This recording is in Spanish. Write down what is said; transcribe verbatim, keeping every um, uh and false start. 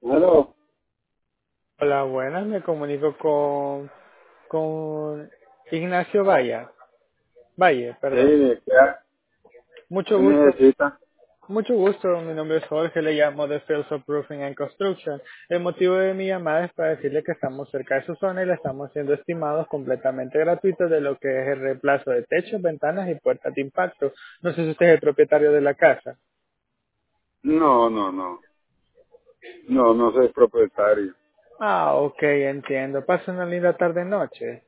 Aló. Hola, buenas, me comunico con, con Ignacio Valle. Valle, Sí, perdón. ¿qué, Mucho qué gusto, necesita? mucho gusto, mi nombre es Jorge, le llamo de Fields of Roofing and Construction. El motivo de mi llamada es para decirle que estamos cerca de su zona y le estamos haciendo estimados completamente gratuitos de lo que es el reemplazo de techos, ventanas y puertas de impacto. No sé si usted es el propietario de la casa. No, no, no. No, no soy propietario. Ah, ok, entiendo. Pasa una linda tarde-noche.